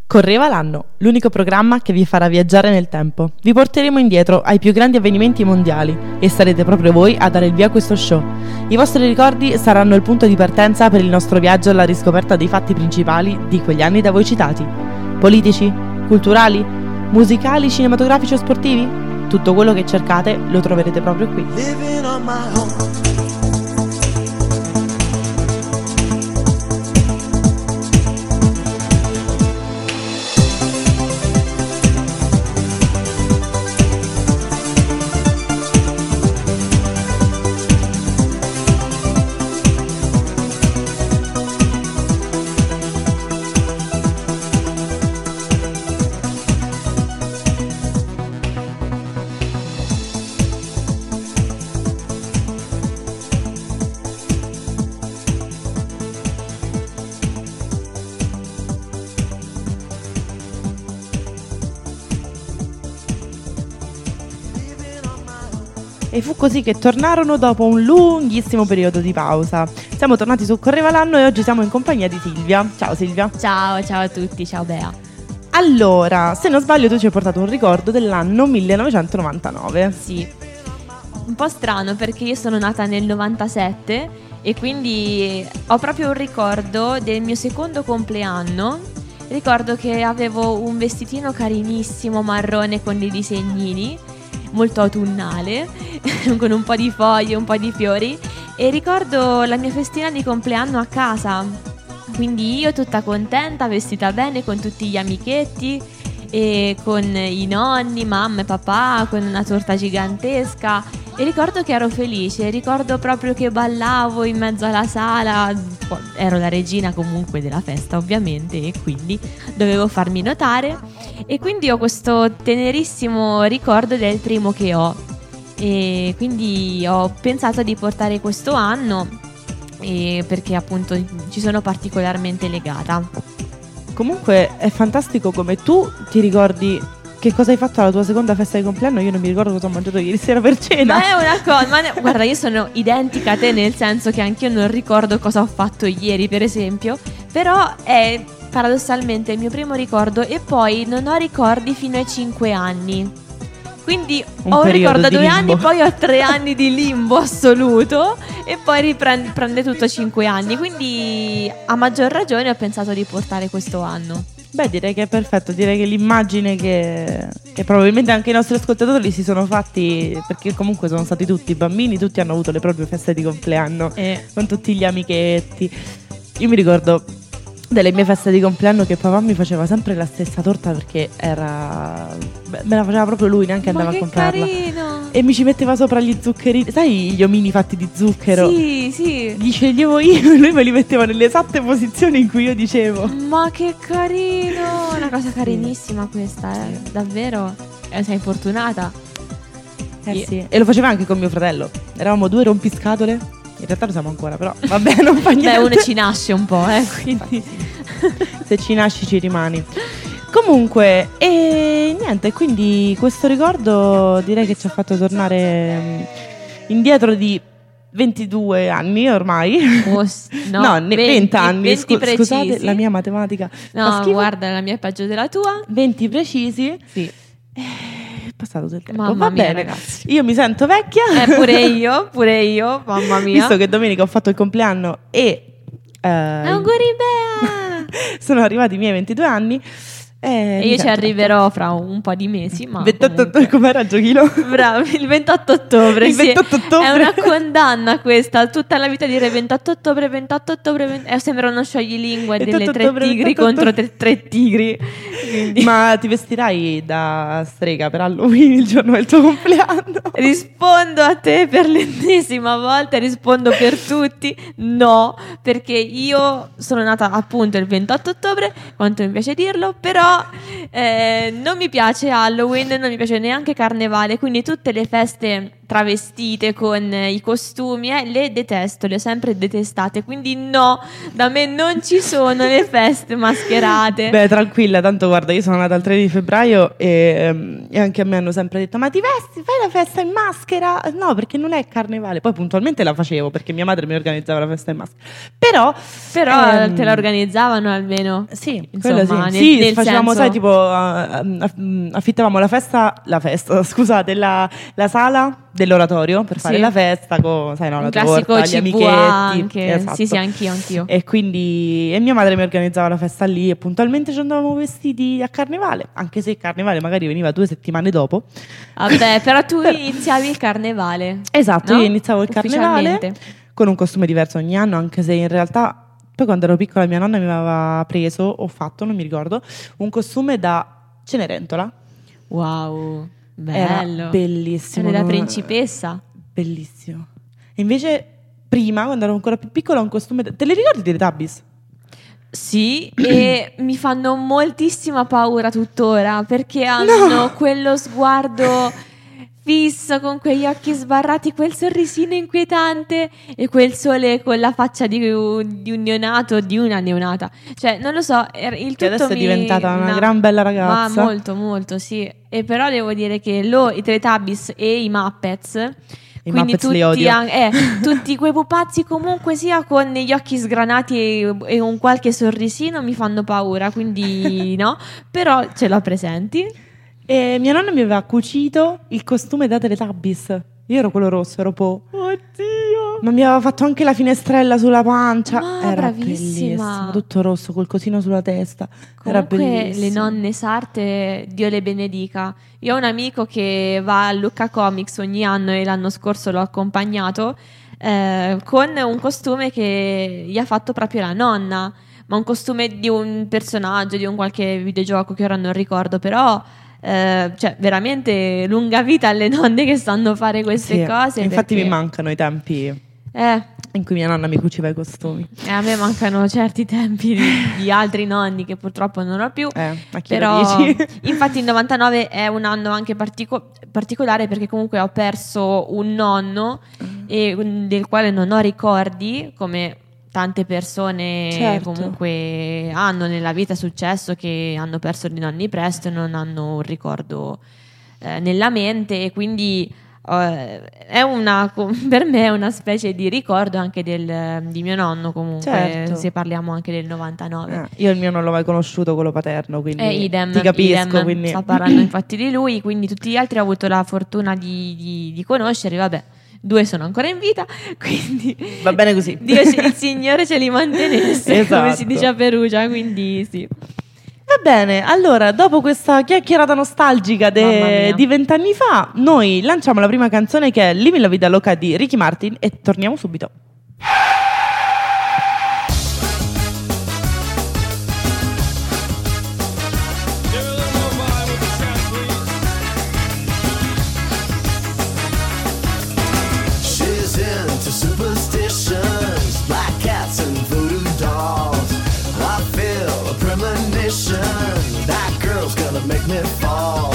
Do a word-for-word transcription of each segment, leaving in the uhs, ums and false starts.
Correva l'anno, l'unico programma che vi farà viaggiare nel tempo. Vi porteremo indietro ai più grandi avvenimenti mondiali e sarete proprio voi a dare il via a questo show. I vostri ricordi saranno il punto di partenza per il nostro viaggio alla riscoperta dei fatti principali di quegli anni da voi citati. Politici, culturali, musicali, cinematografici o sportivi? Tutto quello che cercate lo troverete proprio qui. Living on my own. E fu così che tornarono dopo un lunghissimo periodo di pausa. Siamo tornati su Correva l'anno e oggi siamo in compagnia di Silvia. Ciao Silvia. Ciao, ciao a tutti, ciao Bea. Allora, se non sbaglio tu ci hai portato un ricordo dell'anno millenovecentonovantanove. Sì, un po' strano perché io sono nata nel novantasette e quindi ho proprio un ricordo del mio secondo compleanno. Ricordo che avevo un vestitino carinissimo marrone con dei disegnini, molto autunnale, con un po' di foglie, un po' di fiori, e ricordo la mia festina di compleanno a casa, quindi io tutta contenta, vestita bene con tutti gli amichetti e con i nonni, mamma e papà, con una torta gigantesca, e ricordo che ero felice, ricordo proprio che ballavo in mezzo alla sala, ero la regina comunque della festa ovviamente e quindi dovevo farmi notare, e quindi ho questo tenerissimo ricordo del primo che ho, e quindi ho pensato di portare questo anno e perché appunto ci sono particolarmente legata. Comunque è fantastico come tu ti ricordi che cosa hai fatto alla tua seconda festa di compleanno. Io non mi ricordo cosa ho mangiato ieri sera per cena. Ma è una cosa, ma ne, guarda, io sono identica a te, nel senso che anch'io non ricordo cosa ho fatto ieri, per esempio. Però è paradossalmente il mio primo ricordo e poi non ho ricordi fino ai cinque anni. Quindi Un ho un ricordo a due limbo. anni, poi ho tre anni di limbo assoluto e poi riprende prende tutto a cinque anni. Quindi a maggior ragione ho pensato di portare questo anno. Beh, direi che è perfetto, direi che l'immagine che, che probabilmente anche i nostri ascoltatori si sono fatti, perché comunque sono stati tutti bambini, tutti hanno avuto le proprie feste di compleanno Eh. con tutti gli amichetti. Io mi ricordo delle mie feste di compleanno che papà mi faceva sempre la stessa torta perché era beh, me la faceva proprio lui, neanche Ma andava che a comprarla. carino! E mi ci metteva sopra gli zuccherini, sai gli omini fatti di zucchero? Sì, sì. Li sceglievo io e lui me li metteva nelle esatte posizioni in cui io dicevo. Ma che carino! Una cosa carinissima questa, eh. Davvero? Eh, sei fortunata. Eh Io- sì. E lo faceva anche con mio fratello. Eravamo due rompiscatole. In realtà lo siamo ancora, però vabbè, non fa niente. Beh, uno ci nasce un po', eh, quindi. Se ci nasci ci rimani. Comunque, e niente, quindi questo ricordo direi che ci ha fatto tornare mm, indietro di ventidue anni ormai. Oh, s- no, No, ne- venti anni. venti scu- precisi. Scusate, la mia matematica fa No, schifo. guarda, la mia è peggio della tua. venti precisi. Sì. È passato del tempo. Mamma Va mia, bene. ragazzi. Io mi sento vecchia. Eh, pure io, pure io, mamma mia. Visto che domenica ho fatto il compleanno e eh, Auguri Bea! sono arrivati i miei ventidue anni. Eh, E mi io ci sento arriverò fra un po' di mesi, ma ventotto ottobre, comunque. com'era Giochino? Bravo, il ventotto ottobre. Il sì. ventotto ottobre. È una condanna questa, tutta la vita dire ventotto ottobre, ventotto ottobre, vent- eh, sembra uno scioglilingua delle ventotto tre ottobre, tigri ventotto contro ottobre. tre, tre tigri. Quindi Ma ti vestirai da strega per Halloween il giorno del tuo compleanno? rispondo a te per l'ennesima volta, rispondo per tutti, no, perché io sono nata appunto il ventotto ottobre, quanto mi piace dirlo, però eh, non mi piace Halloween, non mi piace neanche Carnevale, quindi tutte le feste travestite con i costumi, eh, le detesto, le ho sempre detestate, quindi no, da me non ci sono le feste mascherate. Beh, tranquilla, tanto guarda, io sono nata il tre di febbraio e, e anche a me hanno sempre detto: ma ti vesti, fai la festa in maschera? No, perché non è carnevale. Poi puntualmente la facevo perché mia madre mi organizzava la festa in maschera. Però Però ehm, te la organizzavano almeno. Sì, Insomma, quello sì. nel- Sì, nel facevamo, senso- sai, tipo uh, uh, affittavamo la festa, la festa, scusate, la, la sala dell'oratorio per fare Sì. la festa con, sai, no, Un la classico torta, gli C V A amichetti. anche. Esatto. Sì, sì, anch'io, anch'io. E quindi e mia madre mi organizzava la festa lì e puntualmente ci andavamo vestiti a carnevale, anche se il carnevale magari veniva due settimane dopo. Vabbè, però tu iniziavi il carnevale. Esatto, no? io iniziavo il carnevale Ufficialmente. con un costume diverso ogni anno, anche se in realtà poi quando ero piccola mia nonna mi aveva preso o fatto, non mi ricordo, un costume da Cenerentola. Wow, Era bello. bellissimo. Era della non- principessa. Bellissimo. E invece prima, quando ero ancora più piccola, un costume da... Te li ricordi dei Teletubbies? Sì, e mi fanno moltissima paura tuttora perché hanno No! quello sguardo fisso con quegli occhi sbarrati, quel sorrisino inquietante e quel sole con la faccia di un, di un neonato, di una neonata. Cioè, non lo so, er- il tutto Che adesso è mi- diventata una no, gran bella ragazza. Ma molto, molto, sì. E però devo dire che lo, i Teletubbies e i Muppets... I Quindi Muppets li tutti, odio. an- eh, tutti quei pupazzi comunque sia con gli occhi sgranati e, e un qualche sorrisino mi fanno paura, quindi no, però ce l'ho presenti. E mia nonna mi aveva cucito il costume da Teletubbies. Io ero quello rosso, ero po'. Oddio. Ma mi aveva fatto anche la finestrella sulla pancia. Ma Era bravissima. bellissimo, tutto rosso, col cosino sulla testa. Era Comunque bellissimo. le nonne sarte, Dio le benedica. Io ho un amico che va a Lucca Comics ogni anno e l'anno scorso l'ho accompagnato eh, con un costume che gli ha fatto proprio la nonna, ma un costume di un personaggio, di un qualche videogioco che ora non ricordo, però eh, cioè veramente lunga vita alle nonne che sanno fare queste Sì, cose. infatti perché- mi mancano i tempi eh, in cui mia nonna mi cuciva i costumi. eh, a me mancano certi tempi di, di altri nonni che purtroppo non ho più. Eh, a chi Però, lo dici? infatti, il novantanove è un anno anche partico- particolare perché comunque ho perso un nonno e, un- del quale non ho ricordi, come tante persone Certo. comunque hanno nella vita. È successo che hanno perso i nonni presto e non hanno un ricordo eh, nella mente, e quindi eh, è una, per me è una specie di ricordo anche del, di mio nonno, comunque, Certo. se parliamo anche del novantanove. Eh, io il mio non l'ho mai conosciuto, quello paterno, quindi Eh, idem, ti capisco. idem. Quindi... Sto parlando infatti di lui, quindi tutti gli altri ho avuto la fortuna di, di, di conoscere, vabbè, due sono ancora in vita, quindi Va bene così. Dio, il Signore ce li mantenesse, Esatto. come si dice a Perugia, quindi sì. Va bene, allora dopo questa chiacchierata nostalgica de- Mamma mia. di vent'anni fa, noi lanciamo la prima canzone, che è Living la Vida Loca di Ricky Martin, e torniamo subito. She's into superstitions, black cats and voodoo dolls. I feel a premonition, that girl's gonna make me fall.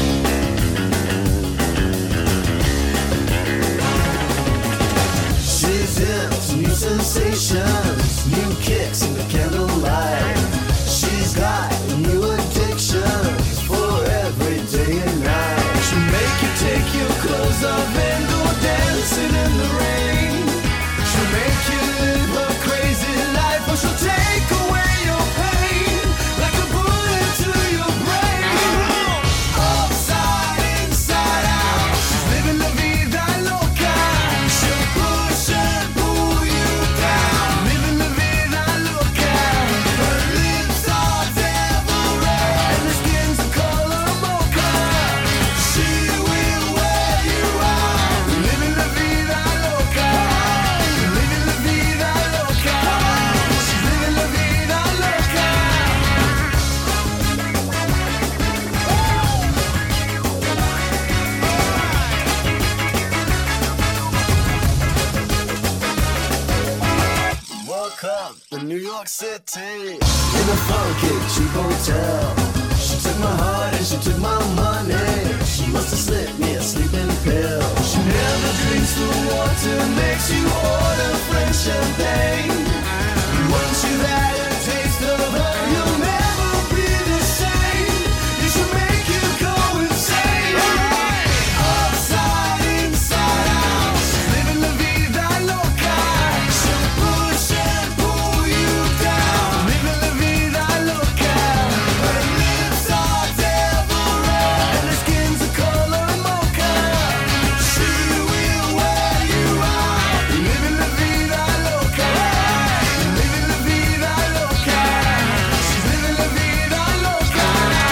She's into new sensations, new kicks in the candlelight. She's got new addictions for every day and night. She'll make you take your clothes off and go dancing in the rain. She'll make you live her crazy life, or she'll take away your pain like a bullet to your brain. Upside, inside out, she's living la vida loca. She'll push and pull you down, living la vida loca. Her lips are devil red and her skin's the color mocha. She will wear you out, living la vida loca, living la vida loca. She's living la vida loca. Woke up in New York City in a funky cheap hotel. She took took my heart and she took my money. She must have slipped me a sleeping pill. She never drinks the water, makes you order French champagne. Once you've had a taste of her, you'll never be the same. You should make you go insane. Upside, inside out, she's living la vida loca. She'll push and pull you down. Living la vida loca. Her lips are devil red and her skin's the color mocha. She will wear you out. Living la vida loca. Living la vida loca. She's living la vida loca.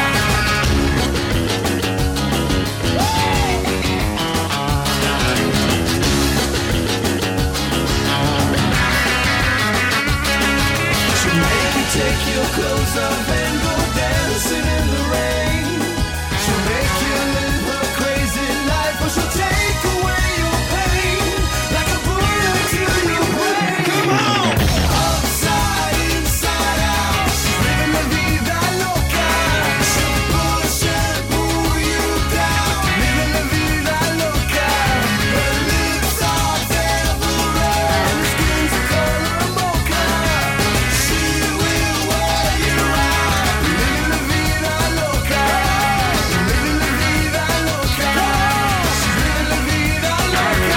She'll make you take your clothes off and go dancing in the rain. She'll make you live a crazy life, or she'll take away your pain like a bullet to your brain. Come on! Upside, inside out, she's living la vida loca. She'll push and pull you down. Living la vida loca. Her lips are devil red and her skin's the color mocha. She will wear you out. Living la vida loca. Living la vida loca. She's living la vida loca.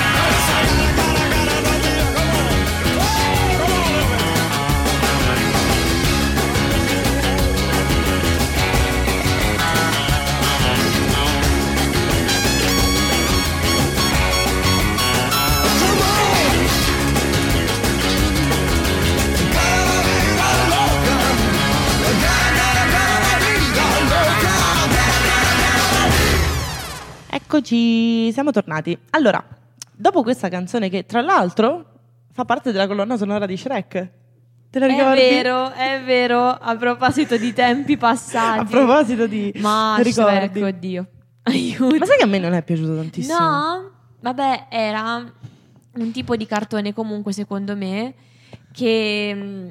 Eccoci, siamo tornati. Allora, dopo questa canzone che tra l'altro fa parte della colonna sonora di Shrek. Te la È ricordi? vero, è vero. A proposito di tempi passati. A proposito di Ma ricordi. Shrek, oddio. Aiuto. Ma sai che a me non è piaciuto tantissimo? No, vabbè, era un tipo di cartone comunque secondo me che mh,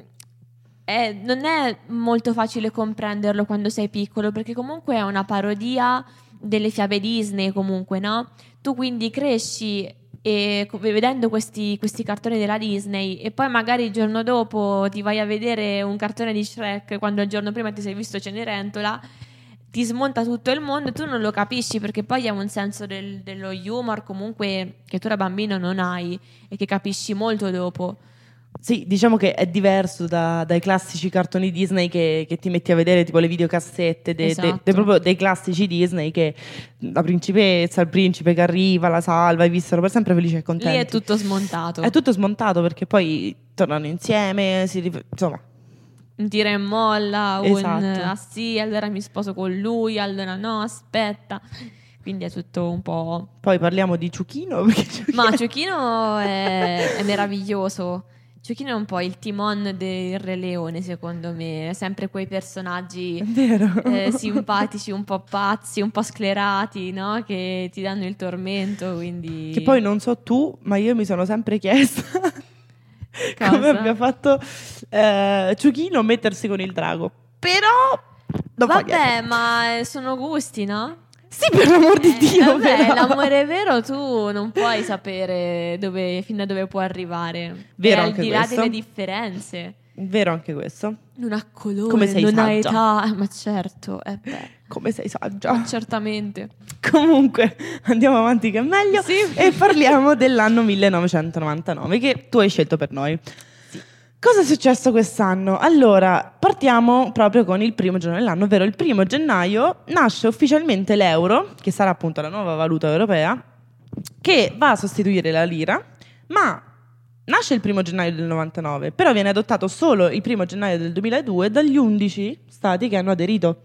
è- non è molto facile comprenderlo quando sei piccolo, perché comunque è una parodia delle fiabe Disney comunque, no? Tu quindi cresci e co- vedendo questi, questi cartoni della Disney e poi magari il giorno dopo ti vai a vedere un cartone di Shrek quando il giorno prima ti sei visto Cenerentola, ti smonta tutto il mondo e tu non lo capisci, perché poi è un senso del- dello humor comunque che tu da bambino non hai e che capisci molto dopo. Sì, diciamo che è diverso da- dai classici cartoni Disney che, che ti metti a vedere, tipo le videocassette, de- de- Esatto. de- proprio dei classici Disney, che la principessa, il principe che arriva, la salva e vissero per sempre felici e contenti. Lì è tutto smontato. È tutto smontato perché poi tornano insieme, si rif- insomma. Un tira e molla, un Esatto. ah sì, allora mi sposo con lui, allora no, aspetta. Quindi è tutto un po'. Poi parliamo di Ciuchino. Perché Ciuchino- Ma Ciuchino è, è meraviglioso. Ciuchino è un po' il Timon del Re Leone, secondo me. È sempre quei personaggi È vero. eh, simpatici, un po' pazzi, un po' sclerati, no? Che ti danno il tormento, quindi. Che poi non so tu, ma io mi sono sempre chiesta Cosa? come abbia fatto eh, Ciuchino a mettersi con il drago. Però non fa Vabbè, niente. ma sono gusti, no? Sì, per l'amor di Eh, Dio, vabbè, però. l'amore vero tu non puoi sapere dove, fino a dove può arrivare. Vero È al anche di là questo. delle differenze. Vero anche questo. Non ha colore, Come sei non ha saggia. età. Eh, ma certo, eh beh, Come sei saggia. certamente. Comunque, andiamo avanti che è meglio. Sì. E parliamo dell'anno millenovecentonovantanove che tu hai scelto per noi. Cosa è successo quest'anno? Allora, partiamo proprio con il primo giorno dell'anno, ovvero il primo gennaio nasce ufficialmente l'euro, che sarà appunto la nuova valuta europea, che va a sostituire la lira, ma nasce il primo gennaio del novantanove, però viene adottato solo il primo gennaio del duemiladue dagli undici stati che hanno aderito.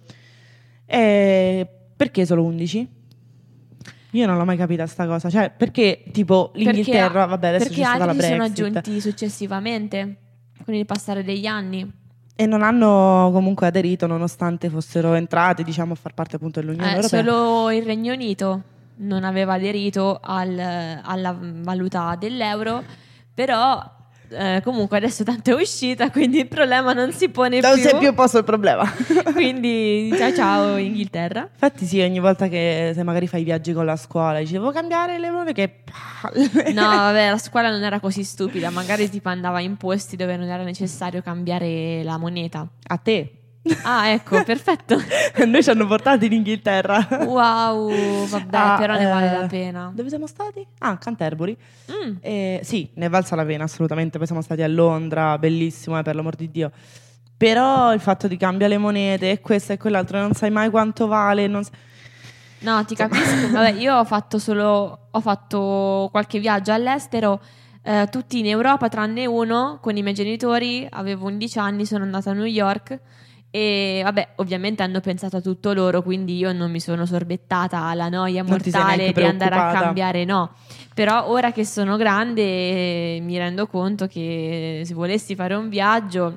E perché solo undici? Io non l'ho mai capita sta cosa, cioè perché tipo l'Inghilterra, Perché- vabbè adesso perché c'è stata la altri si sono Brexit, aggiunti successivamente con il passare degli anni. e non hanno comunque aderito nonostante fossero entrati, diciamo, a far parte appunto dell'Unione Eh, Europea. solo il Regno Unito non aveva aderito al- alla valuta dell'euro, però eh, comunque adesso tanto è uscita, quindi il problema non si pone Non più. si è più posto il problema. Quindi ciao ciao Inghilterra. Infatti sì, ogni volta che se magari fai viaggi con la scuola dici devo cambiare le monete, che palle. No, vabbè, la scuola non era così stupida, magari tipo andava in posti dove non era necessario cambiare la moneta. A te. Ah, ecco, perfetto. Noi ci hanno portati in Inghilterra. Wow, vabbè, Ah, però ne vale eh, la pena. Dove siamo stati? Ah, Canterbury. Mm. Eh, sì, ne è valsa la pena assolutamente. Poi siamo stati a Londra, bellissimo, eh, per l'amor di Dio. Però il fatto di cambiare le monete e questo e quell'altro, non sai mai quanto vale. Non sa- No, ti capisco. Vabbè, io ho fatto solo ho fatto qualche viaggio all'estero, eh, tutti in Europa tranne uno con i miei genitori. Avevo undici anni, sono andata a New York e vabbè, ovviamente hanno pensato a tutto loro, quindi io non mi sono sorbettata alla noia Non ti sei mortale neanche di andare a preoccupata. cambiare, no. Però ora che sono grande eh, mi rendo conto che se volessi fare un viaggio,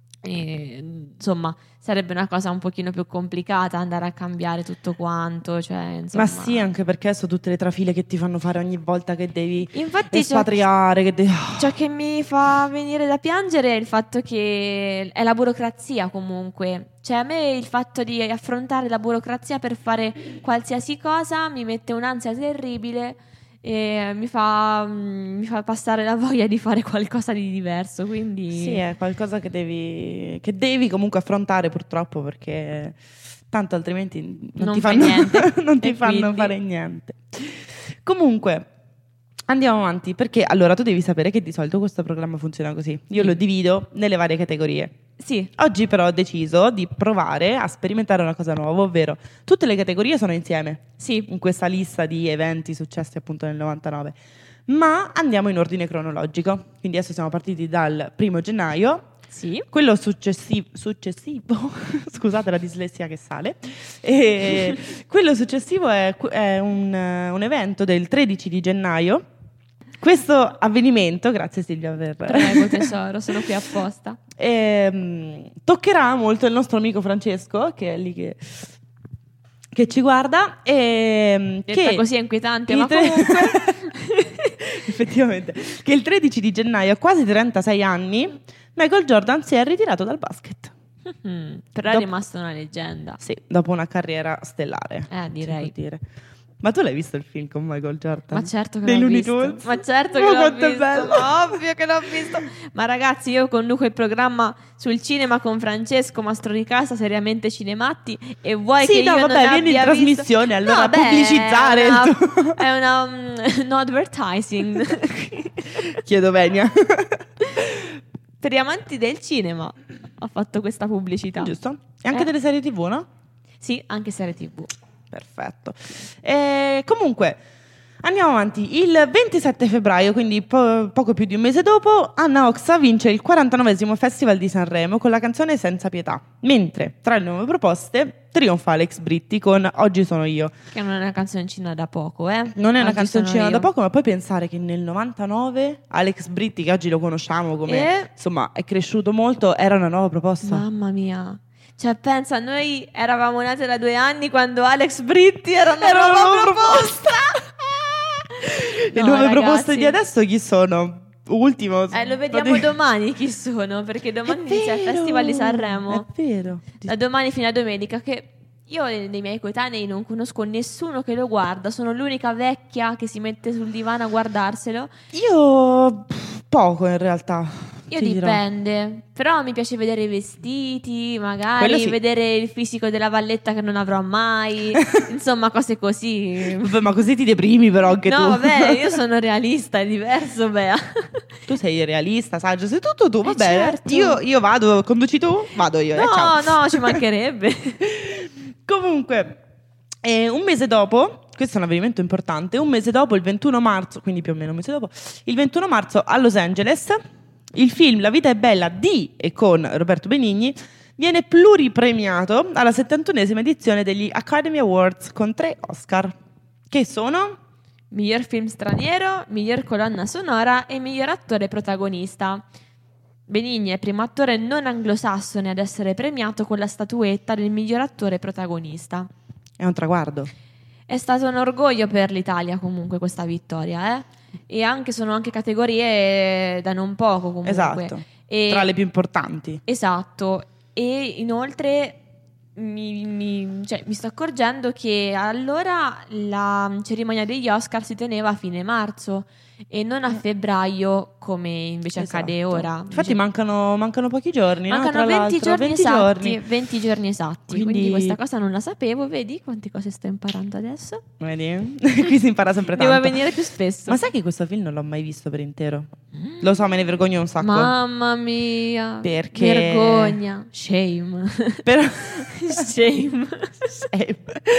eh, insomma, sarebbe una cosa un pochino più complicata andare a cambiare tutto quanto, cioè, insomma. Ma sì, anche perché sono tutte le trafile che ti fanno fare ogni volta che devi Infatti ciò, espatriare. Che devi... ciò che mi fa venire da piangere è il fatto che è la burocrazia comunque. Cioè a me il fatto di affrontare la burocrazia per fare qualsiasi cosa mi mette un'ansia terribile e mi fa, mm, mi fa passare la voglia di fare qualcosa di diverso, quindi... Sì, è qualcosa che devi, che devi comunque affrontare purtroppo, perché tanto altrimenti non, Non ti fai fanno, niente. non ti E fanno quindi? fare niente. Comunque, andiamo avanti, perché allora tu devi sapere che di solito questo programma funziona così. Io Sì. lo divido nelle varie categorie. Sì, Oggi però ho deciso di provare a sperimentare una cosa nuova, ovvero tutte le categorie sono insieme sì, in questa lista di eventi successi appunto nel novantanove, ma andiamo in ordine cronologico. Quindi adesso siamo partiti dal primo gennaio, sì. quello successivo, successivo scusate la dislessia che sale, e quello successivo è, è un, un evento del tredici di gennaio. Questo avvenimento, grazie Silvia per... Prego tesoro, sono qui apposta. Ehm, toccherà molto il nostro amico Francesco, che è lì che, che ci guarda. E, Detta che così è inquietante, il ma tre- comunque... effettivamente, che il tredici di gennaio, a quasi trentasei anni, Michael Jordan si è ritirato dal basket. Mm, però è Dopo- rimasta una leggenda. Sì, dopo una carriera stellare. Eh, si direi. può dire. Ma tu l'hai visto il film con Michael Jordan? Ma certo che Dei l'ho Looney visto. Tunes? Ma certo che Ma l'ho quanto è visto. bello. Ma ovvio che l'ho visto. Ma ragazzi, io conduco il programma sul cinema con Francesco Mastro di Casa, Seriamente Cinematti, e vuoi Sì, che no, io vabbè, non vieni in abbia trasmissione, visto... allora, No, beh, pubblicizzare È il una, tuo- è una um, no advertising. Chiedo venia. Per gli amanti del cinema ho fatto questa pubblicità. Giusto? E anche Eh? delle serie tivù, no? Sì, anche serie tivù. Perfetto. E comunque, andiamo avanti. Il ventisette febbraio, quindi po- poco più di un mese dopo, Anna Oxa vince il quarantanovesimo Festival di Sanremo con la canzone Senza Pietà. Mentre, tra le nuove proposte, trionfa Alex Britti con Oggi sono io. Che non è una canzoncina da poco, eh? Non è una Oggi canzoncina sono da io. poco, ma poi pensare che nel novantanove Alex Britti, che oggi lo conosciamo come, E? insomma, è cresciuto molto, era una nuova proposta. Mamma mia. Cioè, pensa, noi eravamo nate da due anni quando Alex Britti era una Era una nuova nuova proposta. Le No, nuove ragazzi. proposte di adesso chi sono? Ultimo. Eh, lo vediamo domani chi sono, perché domani È inizia il vero, Festival di Sanremo. È vero. Da domani fino a domenica, che io dei miei coetanei non conosco nessuno che lo guarda, sono l'unica vecchia che si mette sul divano a guardarselo. Io pff, poco in realtà. Io ti dirò. dipende, però mi piace vedere i vestiti, Quello magari sì. vedere il fisico della Valletta che non avrò mai, insomma cose così. Vabbè, ma così ti deprimi però anche No, tu. vabbè, io sono realista, è diverso, Bea. Tu sei realista, saggio, sei tutto tu, Eh, vabbè. certo. Io, io vado, conduci tu? Vado io, eh, ciao. No, no, ci mancherebbe. Comunque, eh, un mese dopo, questo è un avvenimento importante, un mese dopo, il ventuno marzo, quindi più o meno un mese dopo, il ventuno marzo a Los Angeles, il film La vita è bella di e con Roberto Benigni viene pluripremiato alla settantunesima edizione degli Academy Awards con tre Oscar, che sono... Miglior film straniero, miglior colonna sonora e miglior attore protagonista. Benigni è primo attore non anglosassone ad essere premiato con la statuetta del miglior attore protagonista. È un traguardo. È stato un orgoglio per l'Italia comunque questa vittoria, eh? e anche sono anche categorie da non poco comunque. Esatto, E- tra le più importanti. Esatto, e inoltre mi, mi- cioè, mi sto accorgendo che allora la cerimonia degli Oscar si teneva a fine marzo e non a febbraio come invece accade Esatto. ora. Infatti Invece- mancano, mancano pochi giorni, no? mancano Tra venti l'altro, giorni venti esatti, giorni. venti giorni esatti, quindi... Quindi- questa cosa non la sapevo, vedi quante cose sto imparando adesso? Vedi? Qui si impara sempre tanto. Devo venire più spesso. Ma sai che questo film non l'ho mai visto per intero? Lo so, me ne vergogno un sacco. Mamma mia, Perché- vergogna, shame, Però... shame. Sì.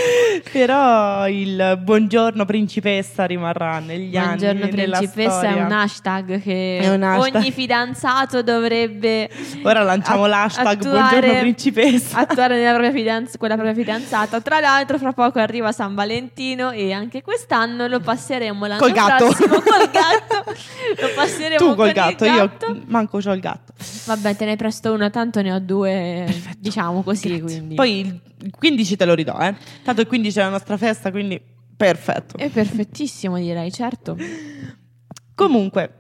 Però il buongiorno principessa rimarrà negli Buongiorno anni nella principessa è storia. un hashtag che È un hashtag. ogni fidanzato dovrebbe Ora lanciamo at- l'hashtag attuare- buongiorno principessa. attuare nella propria fidanz- con la propria fidanzata. Tra l'altro fra poco arriva San Valentino e anche quest'anno lo passeremo l'anno Col gatto. prossimo col gatto. Lo passeremo Tu con col il gatto, gatto. io manco c'ho il gatto. Vabbè, te ne presto uno, tanto ne ho due, diciamo così, Grazie. quindi. Poi il il quindici te lo ridò, eh. Tanto il quindici è la nostra festa, quindi perfetto. È perfettissimo, direi, certo. Comunque,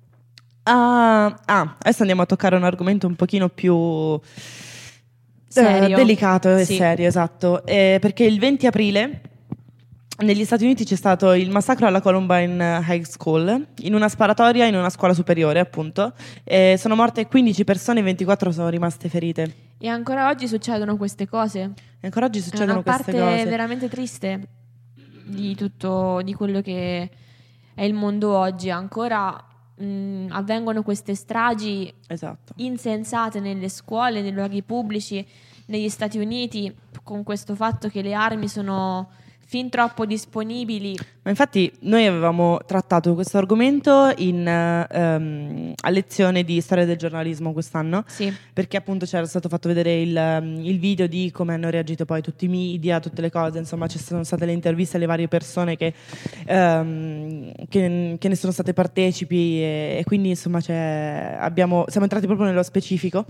ah, ah, adesso andiamo a toccare un argomento un pochino più eh, Serio. delicato e Sì. serio, esatto. Eh, perché il venti aprile negli Stati Uniti c'è stato il massacro alla Columbine High School, in una sparatoria in una scuola superiore, appunto. Eh, sono morte quindici persone e ventiquattro sono rimaste ferite. E ancora oggi succedono queste cose. E ancora oggi È succedono una queste parte cose. veramente triste di tutto, di quello che è il mondo oggi. Ancora mh, avvengono queste stragi Esatto. insensate nelle scuole, nei luoghi pubblici, negli Stati Uniti, con questo fatto che le armi sono fin troppo disponibili. Ma infatti noi avevamo trattato questo argomento in, eh, ehm, a lezione di storia del giornalismo quest'anno, Sì, perché appunto c'era stato fatto vedere il, ehm, il video di come hanno reagito poi tutti i media, tutte le cose, insomma ci sono state le interviste alle varie persone che, ehm, che, che ne sono state partecipi e, e quindi insomma c'è- abbiamo, siamo entrati proprio nello specifico.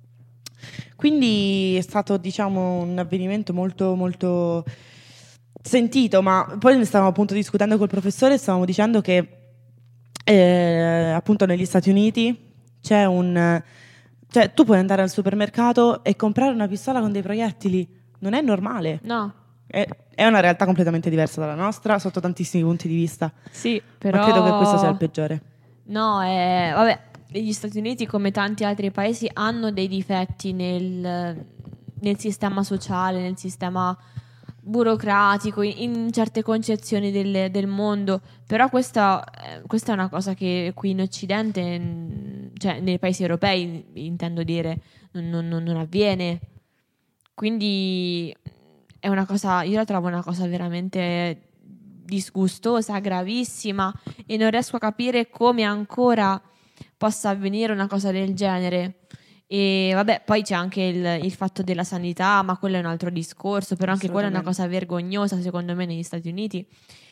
Quindi è stato diciamo un avvenimento molto molto sentito, ma poi ne stavamo appunto discutendo col professore e stavamo dicendo che eh, appunto negli Stati Uniti c'è un... cioè tu puoi andare al supermercato e comprare una pistola con dei proiettili, non è normale, no, è, è una realtà completamente diversa dalla nostra sotto tantissimi punti di vista, sì, però... ma credo che questo sia il peggiore. No, eh, vabbè, gli Stati Uniti come tanti altri paesi hanno dei difetti nel, nel sistema sociale, nel sistema burocratico, in, in certe concezioni del, del mondo, però questa, eh, questa è una cosa che qui in Occidente, n- cioè nei paesi europei intendo dire, non, non- non avviene. Quindi è una cosa, io la trovo una cosa veramente disgustosa, gravissima e non riesco a capire come ancora possa avvenire una cosa del genere. E vabbè, poi c'è anche il, il fatto della sanità, ma quello è un altro discorso, però anche quella è una cosa vergognosa secondo me negli Stati Uniti.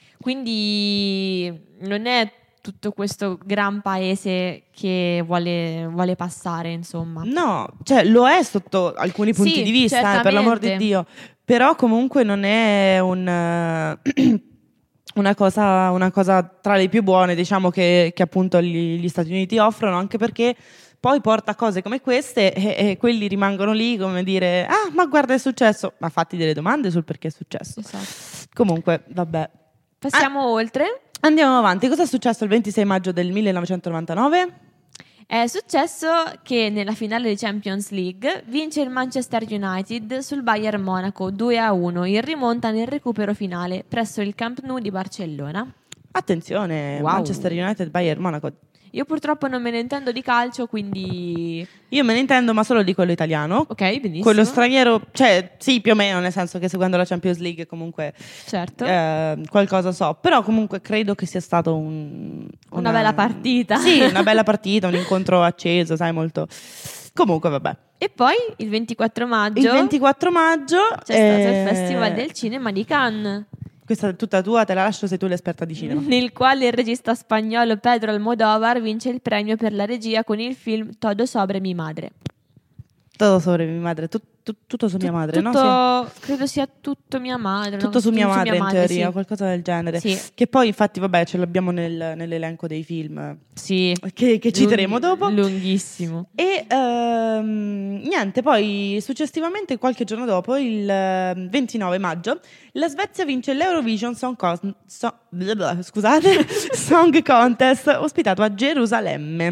Quindi non è tutto questo gran paese che vuole, vuole passare, insomma. No, cioè lo è sotto alcuni punti Sì, di vista, eh, per l'amor di certamente. Dio, però comunque non è un, eh, una cosa, una cosa tra le più buone, diciamo, che, che appunto gli, gli Stati Uniti offrono, anche perché poi porta cose come queste e, e quelli rimangono lì come dire, ah, ma guarda è successo, ma fatti delle domande sul perché è successo. Esatto. Comunque, vabbè. Passiamo oltre. Andiamo avanti, cosa è successo il ventisei maggio del millenovecentonovantanove? È successo che nella finale di Champions League vince il Manchester United sul Bayern Monaco due a uno in rimonta nel recupero finale presso il Camp Nou di Barcellona. Attenzione, Wow. Manchester United, Bayern Monaco. Io purtroppo non me ne intendo di calcio, quindi... Io me ne intendo, ma solo di quello italiano. Ok, benissimo. Quello straniero, cioè sì, più o meno, nel senso che seguendo la Champions League comunque Certo. eh, qualcosa so, però comunque credo che sia stato un, Una bella partita. Sì, una bella partita, un incontro acceso, sai, molto... Comunque, vabbè. E poi il ventiquattro maggio Il ventiquattro maggio c'è stato eh, il Festival del Cinema di Cannes, Questa è tutta tua, te la lascio, sei tu l'esperta di cinema. nel quale il regista spagnolo Pedro Almodóvar vince il premio per la regia con il film Todo sobre mi madre. Todo sobre mi madre, tu- Tu- tutto su mia madre, tutto, no? Sì. credo sia tutto mia madre. Tutto no? su mia madre in teoria, sì. qualcosa del genere. Sì. Che poi infatti vabbè ce l'abbiamo nel- nell'elenco dei film Sì. che, che citeremo Lung- dopo. Lunghissimo. E ehm, niente, poi successivamente qualche giorno dopo, il eh, ventinove maggio, la Svezia vince l'Eurovision Song, Con- so- blablabla, scusate, Song Contest ospitato a Gerusalemme.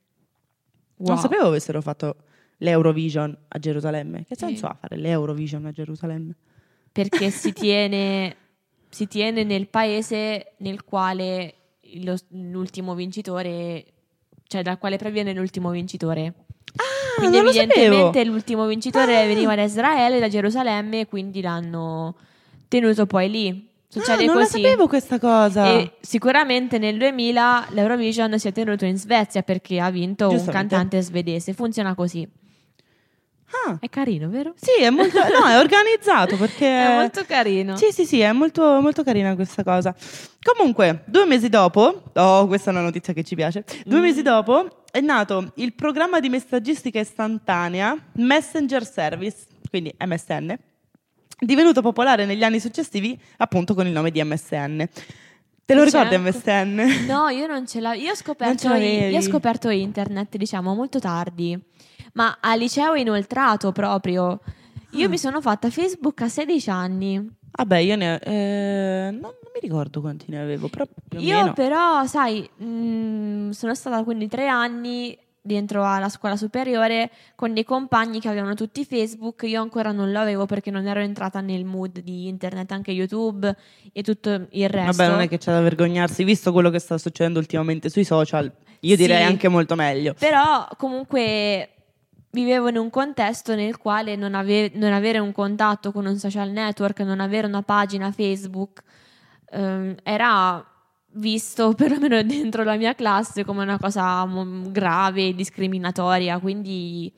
Non Wow. sapevo avessero fatto l'Eurovision a Gerusalemme. Che senso Sì. ha fare l'Eurovision a Gerusalemme? Perché si tiene, si tiene nel paese nel quale lo- l'ultimo vincitore, cioè dal quale proviene l'ultimo vincitore. Ah, Quindi non lo sapevo. evidentemente l'ultimo vincitore Ah. veniva da Israele, da Gerusalemme, e quindi l'hanno tenuto poi lì. Succede Ah, non così. la sapevo questa cosa. E sicuramente nel duemila l'Eurovision si è tenuto in Svezia perché ha vinto un Giustamente. cantante svedese. Funziona così. Ah, È carino, vero? sì, è molto, no, è organizzato perché È molto carino. Sì, sì, sì, è molto, molto carina questa cosa. Comunque, due mesi dopo, oh, questa è una notizia che ci piace. Due Mm. mesi dopo è nato il programma di messaggistica istantanea Messenger Service, quindi M S N, divenuto popolare negli anni successivi appunto con il nome di M S N. Te lo ricordi Certo. M S N? No, io non ce l'ho. Io ho Non scoperto, ce l'avevi? io ho scoperto internet, diciamo, molto tardi. Ma al liceo inoltrato proprio. Io Ah. mi sono fatta Facebook a sedici anni. Vabbè, io ne eh, non, non mi ricordo quanti ne avevo, però più o Io meno. però, sai, mh, sono stata quindi tre anni dentro alla scuola superiore con dei compagni che avevano tutti Facebook. Io ancora non l'avevo perché non ero entrata nel mood di internet, anche YouTube e tutto il resto. Vabbè, non è che c'è da vergognarsi, visto quello che sta succedendo ultimamente sui social, io direi Sì. anche molto meglio. Però comunque vivevo in un contesto nel quale non, ave- non avere un contatto con un social network, non avere una pagina Facebook, ehm, era visto perlomeno dentro la mia classe come una cosa mo- grave, discriminatoria, quindi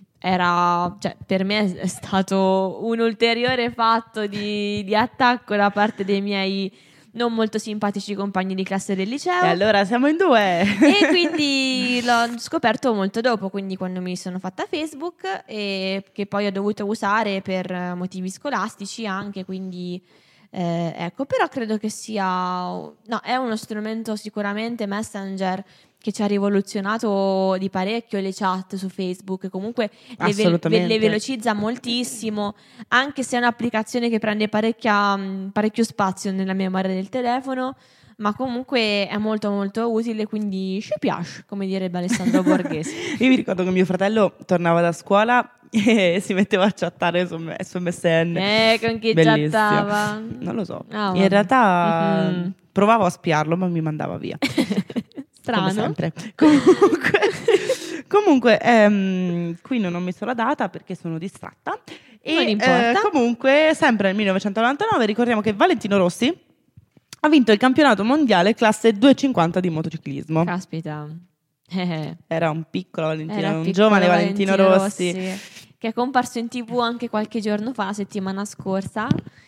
era, cioè, per me è stato un ulteriore fatto di, di attacco da parte dei miei non molto simpatici compagni di classe del liceo. E allora siamo in due. E quindi l'ho scoperto molto dopo, quindi quando mi sono fatta Facebook, e che poi ho dovuto usare per motivi scolastici anche, quindi eh, ecco, però credo che sia, no, è uno strumento sicuramente Messenger che ci ha rivoluzionato di parecchio le chat su Facebook, comunque le, ve- Assolutamente. le velocizza moltissimo, anche se è un'applicazione che prende parecchia, mh, parecchio spazio nella memoria del telefono, ma comunque è molto molto utile, quindi ci piace, come direbbe Alessandro Borghese. Io mi ricordo che mio fratello tornava da scuola e si metteva a chattare su, me- su M S N. Eh, con chi Bellissimo. chattava? Non lo so. Ah, In vabbè. realtà Mhm. provavo a spiarlo, ma mi mandava via. Strano. Come sempre. Comunque, comunque ehm, qui non ho messo la data perché sono distratta. E Non importa. eh, comunque, sempre nel millenovecentonovantanove, ricordiamo che Valentino Rossi ha vinto il campionato mondiale classe duecentocinquanta di motociclismo. Caspita. Eh, Era un piccolo Valentino, era un piccolo giovane Valentino, Rossi. che è comparso in tivù anche qualche giorno fa, la settimana scorsa,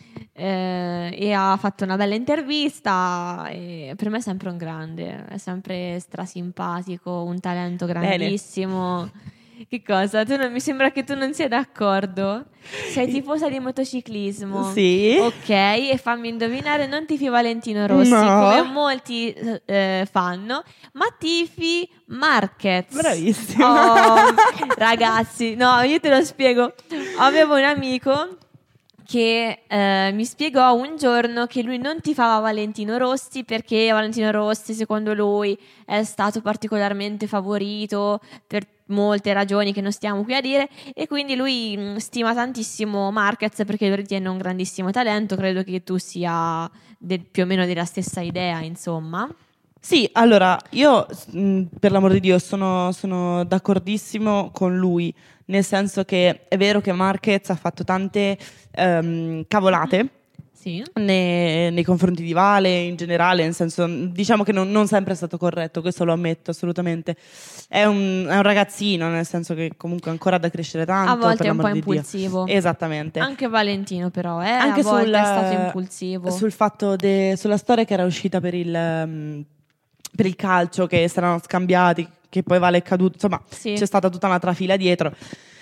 eh, e ha fatto una bella intervista. E per me è sempre un grande, è sempre strasimpatico, un talento grandissimo. Che cosa? Tu non, mi sembra che tu non sia d'accordo? Sei tifosa di motociclismo? Sì. Ok, e fammi indovinare, non tifi Valentino Rossi, No. come molti eh, fanno, ma tifi Marquez. Bravissima. Oh, ragazzi, no, io te lo spiego. Avevo un amico che eh, mi spiegò un giorno che lui non tifava Valentino Rossi perché Valentino Rossi, secondo lui, è stato particolarmente favorito per molte ragioni che non stiamo qui a dire, e quindi lui mh, stima tantissimo Marquez perché lo ritiene un grandissimo talento. Credo che tu sia del- più o meno della stessa idea, insomma. Sì, allora, io mh, per l'amor di Dio sono, sono d'accordissimo con lui, nel senso che è vero che Marquez ha fatto tante ehm, cavolate Sì. nei, nei confronti di Vale in generale, nel senso, diciamo che non, non sempre è stato corretto, questo lo ammetto assolutamente. È un, è un ragazzino, nel senso che comunque ancora ha da crescere tanto. A volte per è un po' l'amor di Dio. impulsivo. Esattamente. Anche Valentino però, eh, Anche a volte sul- è stato impulsivo. Sul fatto de- sulla storia che era uscita per il, ehm, per il calcio, che si erano scambiati, che poi Vale è caduto, insomma Sì. c'è stata tutta una trafila dietro.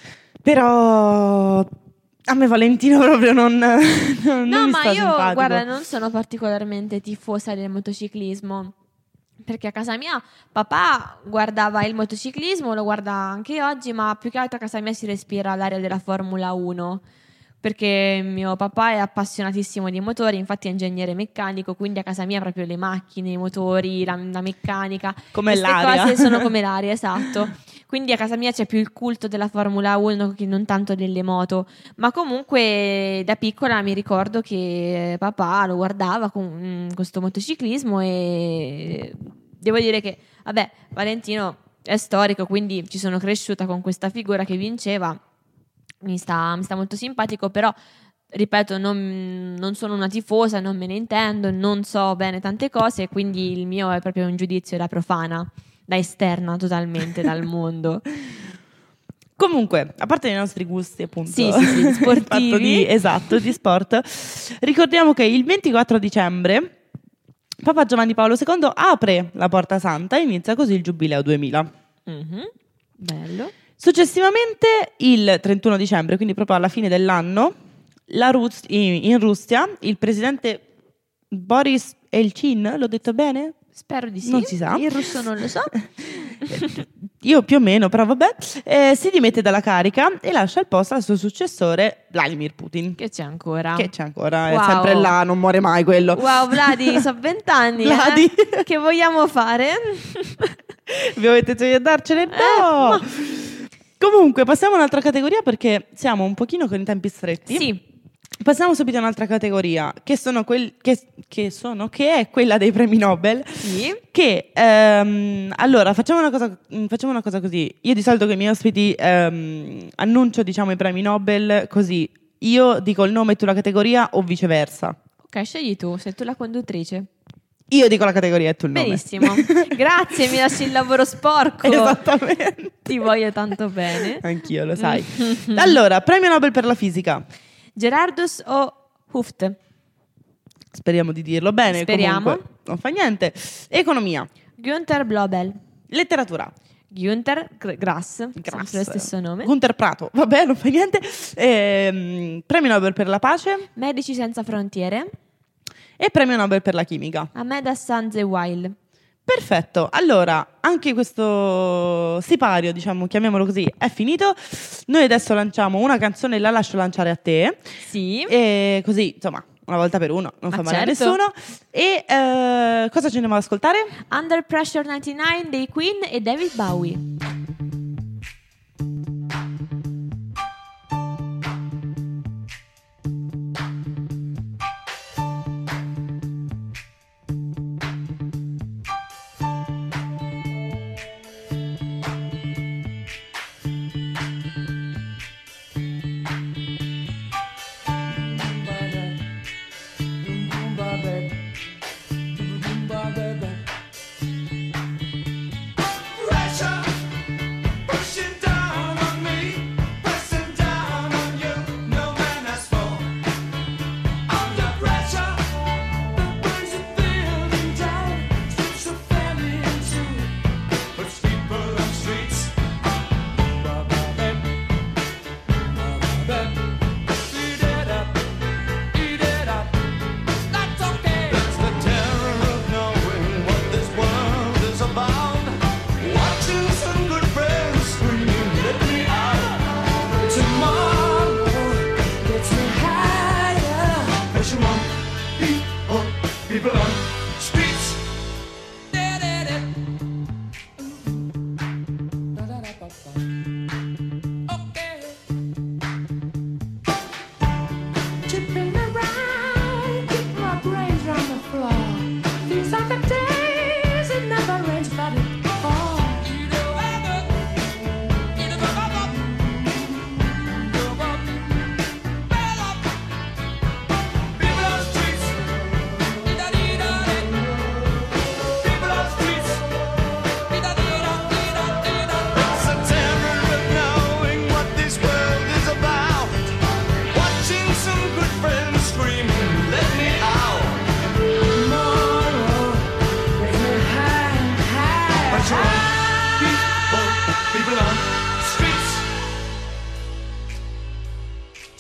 Però a me Valentino proprio non, non, non No, mi ma sta io, simpatico. guarda, non sono particolarmente tifosa del motociclismo. Perché a casa mia papà guardava il motociclismo, lo guarda anche oggi, ma più che altro a casa mia si respira l'aria della Formula uno. Perché mio papà è appassionatissimo di motori, infatti è ingegnere meccanico, quindi a casa mia proprio le macchine, i motori, la, la meccanica, Come queste l'aria. cose sono come l'aria, esatto. Quindi a casa mia c'è più il culto della Formula uno che non tanto delle moto, ma comunque da piccola mi ricordo che papà lo guardava con mm, questo motociclismo e devo dire che, vabbè, Valentino è storico, quindi ci sono cresciuta con questa figura che vinceva. Mi sta, mi sta molto simpatico, però ripeto, non, non sono una tifosa, non me ne intendo, non so bene tante cose, quindi il mio è proprio un giudizio da profana, da esterna totalmente dal mondo. Comunque, a parte i nostri gusti, appunto, Sì, sì, sì, sportivi. il fatto di, esatto, di sport, ricordiamo che il ventiquattro dicembre Papa Giovanni Paolo secondo apre la Porta Santa e inizia così il Giubileo duemila. Mhm, bello. Successivamente, il trentuno dicembre, quindi proprio alla fine dell'anno, la Rus- in, in Russia, il presidente Boris Elchin, l'ho detto bene? Spero di sì. Non si sa. Il russo non lo so. Io più o meno, però vabbè, eh, si dimette dalla carica e lascia il posto al suo successore Vladimir Putin. Che c'è ancora? Che c'è ancora, è Wow. sempre là, non muore mai quello. Wow, Vladi, so vent'anni. Vladi. Eh? Che vogliamo fare? Vi avete intenzione di darcene? No! Eh, ma- Comunque, passiamo a un'altra categoria perché siamo un pochino con i tempi stretti. Sì. Passiamo subito a un'altra categoria, che sono, quel, che, che sono, che è quella dei premi Nobel. Sì. Che, ehm, allora, facciamo una, cosa, mm, facciamo una cosa così. Io di solito che i miei ospiti ehm, annuncio, diciamo, i premi Nobel così. Io dico il nome e tu la categoria o viceversa. Ok, scegli tu, sei tu la conduttrice. Io dico la categoria e tu il nome. Benissimo. Grazie, mi lasci il lavoro sporco. Esattamente. Ti voglio tanto bene. Anch'io, lo sai. Allora, premio Nobel per la fisica. Gerardus o Hooft? Speriamo di dirlo bene. Speriamo. Comunque, non fa niente. Economia. Günther Blobel. Letteratura. Günther Gr- Grass, Grass. sempre lo stesso nome. Gunther Prato. Vabbè, non fa niente. Ehm, premio Nobel per la pace. Medici senza frontiere. E premio Nobel per la chimica. Ameda Sanze-Weil. Perfetto, allora anche questo sipario, diciamo, chiamiamolo così, è finito. Noi adesso lanciamo una canzone, la lascio lanciare a te. Sì. E così, insomma, una volta per uno, non Ma fa male a certo. nessuno. E eh, cosa ci andiamo ad ascoltare? Under Pressure novantanove dei Queen e David Bowie. Pressure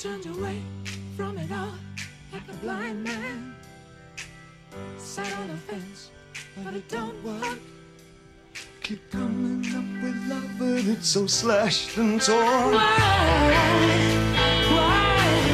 turned away from it all like a blind man. Sat on the fence, but it don't work. Keep coming up with love, but it's so slashed and torn. Why? Why?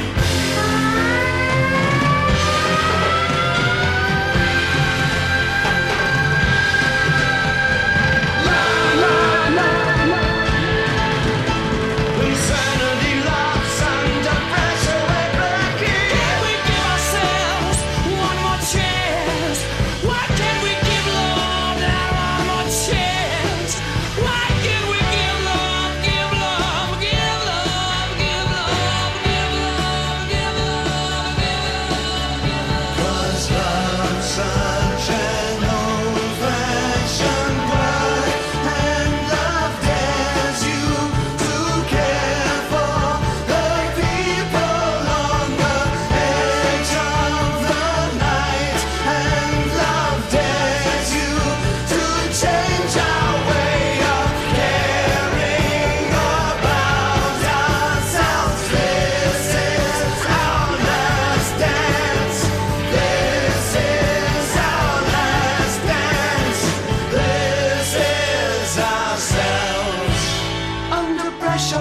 Insanity loves under pressure, we're breaking. Can we give ourselves one more chance? Why can't we give love that one more chance? Why can't we give love, give love, give love, give love, give love, give love, give love? 'Cause love's such an old-fashioned word, and love dares you to care for the people on the edge of the night, and love dares you to change our way of caring about ourselves. This is our last dance. This is our last dance. This is ourselves. Under pressure.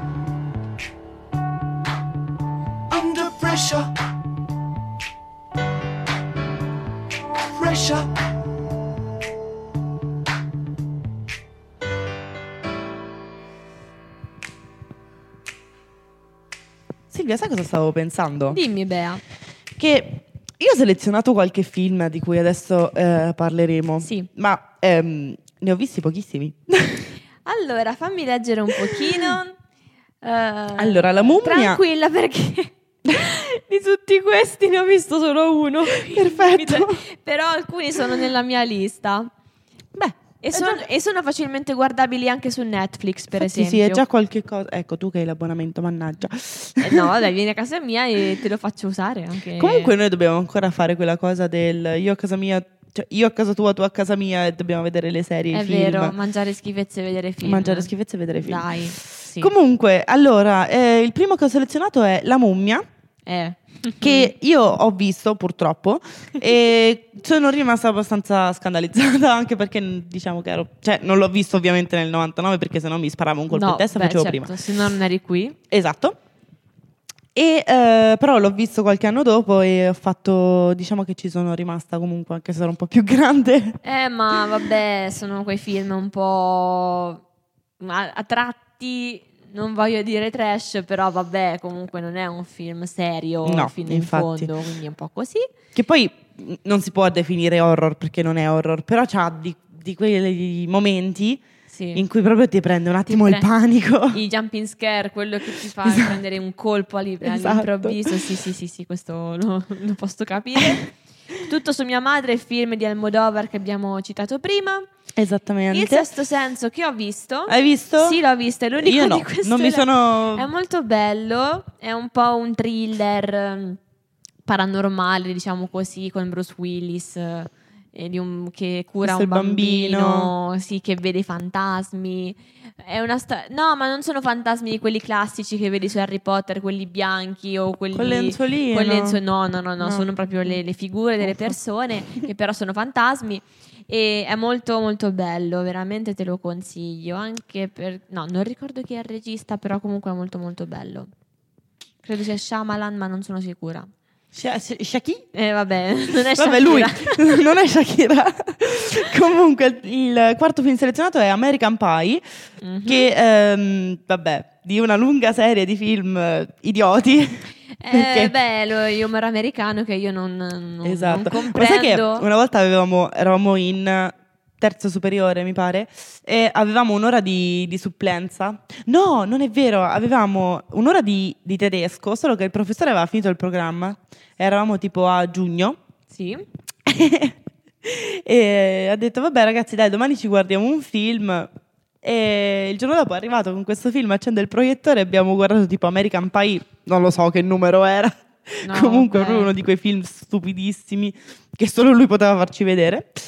Under pressure. Pressure. Silvia, sai cosa stavo pensando? Dimmi, Bea. Che io ho selezionato qualche film di cui adesso eh, parleremo. Sì. Ma ehm, ne ho visti pochissimi. Allora, fammi leggere un pochino. Eh, Allora, La mummia. Tranquilla, perché di tutti questi ne ho visto solo uno. Perfetto. Però alcuni sono nella mia lista. Beh, E è sono, già- e sono facilmente guardabili anche su Netflix, per infatti esempio. sì, è già qualche cosa. Ecco, tu che hai l'abbonamento, mannaggia. Eh, no, vabbè, vieni a casa mia e te lo faccio usare anche. Comunque noi dobbiamo ancora fare quella cosa del io a casa mia, cioè io a casa tua, tu a casa mia e dobbiamo vedere le serie, È i film. vero, mangiare schifezze e vedere film. Mangiare schifezze e vedere film. Dai, sì. Comunque, allora, eh, il primo che ho selezionato è La mummia, Eh. che io ho visto purtroppo e sono rimasta abbastanza scandalizzata, anche perché diciamo che ero, cioè non l'ho visto ovviamente nel novantanove, perché sennò mi sparavo un colpo No, in testa e beh, facevo certo, prima. se no non eri qui. Esatto. E eh, però l'ho visto qualche anno dopo e ho fatto, diciamo che ci sono rimasta comunque, anche se ero un po' più grande. Eh, ma vabbè, sono quei film un po' a, a tratti, non voglio dire trash, però vabbè, comunque non è un film serio No, fino in infatti. fondo, quindi è un po' così. Che poi mh, non si può definire horror perché non è horror, però c'ha di, di quei momenti Sì. in cui proprio ti prende un attimo Ti il pre- panico. I jumping scare, quello che ti fa Esatto. prendere un colpo all'i- Esatto. all'improvviso. Sì, sì, sì, sì, questo lo, lo posso capire. Tutto su Mia madre, il film di Almodovar che abbiamo citato prima. Esattamente. Il Sesto senso che ho visto. Hai visto? Sì, l'ho visto, è l'unico Io no, di queste. non mi sono... È molto bello, è un po' un thriller ehm, paranormale, diciamo così, con Bruce Willis eh, e di un- che cura Questo un è il bambino. bambino, sì, che vede i fantasmi. È una sta- no, ma non sono fantasmi di quelli classici che vedi su Harry Potter, quelli bianchi o quelli Con lenzuolino. con lenzo- no, no, no, no, No. sono proprio le, le figure delle Uffa. persone che però sono fantasmi. E è molto molto bello, veramente te lo consiglio, anche per... No, non ricordo chi è il regista, però comunque è molto molto bello. Credo sia Shyamalan, ma non sono sicura. Sha- Sha- Shaki? Eh vabbè, non è Vabbè, lui Shakira. non è Shakira. Comunque, il quarto film selezionato è American Pie, Mhm. che, ehm, vabbè, di una lunga serie di film eh, idioti. Eh, Perché- beh, lo humor americano che io non, non, Esatto. non Ma sai che comprendo. una volta avevamo, eravamo in terzo superiore, mi pare, e avevamo un'ora di, di supplenza. No, non è vero, avevamo un'ora di, di tedesco, solo che il professore aveva finito il programma. Eravamo tipo a giugno. Sì. E ha detto vabbè ragazzi dai, domani ci guardiamo un film. E il giorno dopo è arrivato con questo film, accende il proiettore e abbiamo guardato tipo American Pie, non lo so che numero era. No, Comunque vabbè. proprio uno di quei film stupidissimi che solo lui poteva farci vedere.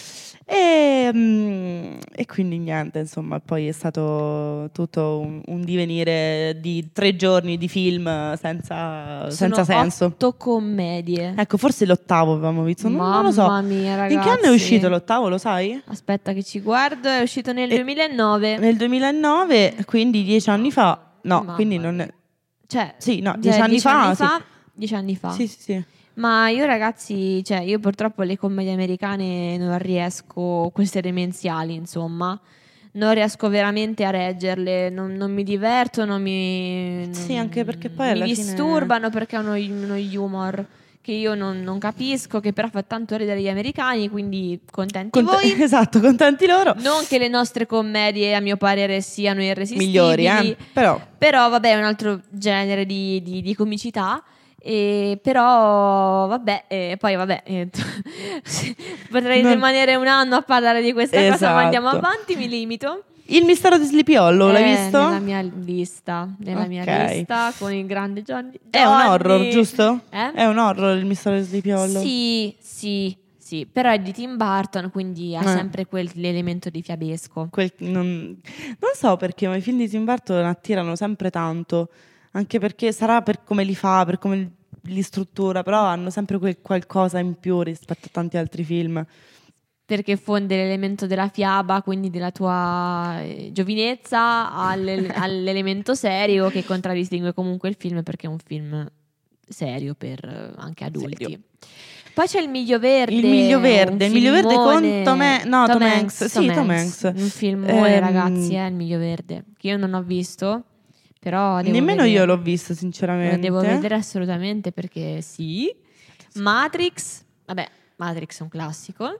E, mm, e quindi niente, insomma, poi è stato tutto un, un divenire di tre giorni di film senza, senza Sono senso. otto commedie. Ecco, forse l'ottavo avevamo visto, non, non lo so. Mamma mia, ragazzi. In che anno è uscito l'ottavo, lo sai? Aspetta che ci guardo, è uscito nel E- duemilanove. Nel duemilanove, quindi dieci anni fa. No, Mamma quindi non è... Cioè, Sì, no, cioè, dieci anni dieci fa, anni sì. fa, dieci anni fa. Sì, sì, sì. Ma io ragazzi, cioè io purtroppo le commedie americane non riesco, queste demenziali insomma, non riesco veramente a reggerle, non, non mi diverto, non mi... Sì, non- anche perché poi mi alla fine- disturbano perché hanno uno humor che io non, non capisco, che però fa tanto ridere gli americani, quindi contenti Cont- voi. Esatto, contenti loro. Non che le nostre commedie a mio parere siano irresistibili, Migliori, eh? Però... però vabbè è un altro genere di, di- di comicità. E però vabbè, e poi vabbè, eh, potrei Non- rimanere un anno a parlare di questa cosa, ma andiamo Esatto. avanti, mi limito. Il mistero di Sleepy Hollow, l'hai Eh, visto? Nella mia lista, nella mia Ok. lista con il grande Johnny. È un Johnny. horror, giusto? Eh? È un horror il mistero di Sleepy Hollow. Sì, sì, sì, però è di Tim Burton, quindi ha Eh. sempre quell'elemento di fiabesco. Quel- non, non so perché, ma i film di Tim Burton attirano sempre tanto. Anche perché sarà per come li fa, per come li struttura, però hanno sempre quel qualcosa in più rispetto a tanti altri film. Perché fonde l'elemento della fiaba, quindi della tua eh, giovinezza, alle- all'elemento serio che contraddistingue comunque il film, perché è un film serio per eh, anche adulti. Serio. Poi c'è il Miglio Verde. Il Miglio Verde, un il Miglio Verde con filmone. Tom Han- no, Tom Hanks. Sì, Tom Hanks. Un filmone, Ehm, ragazzi, è il Miglio Verde, che io non ho visto, però devo Nemmeno vedere. io l'ho visto, sinceramente. Lo devo vedere assolutamente perché sì. Matrix, vabbè, Matrix è un classico.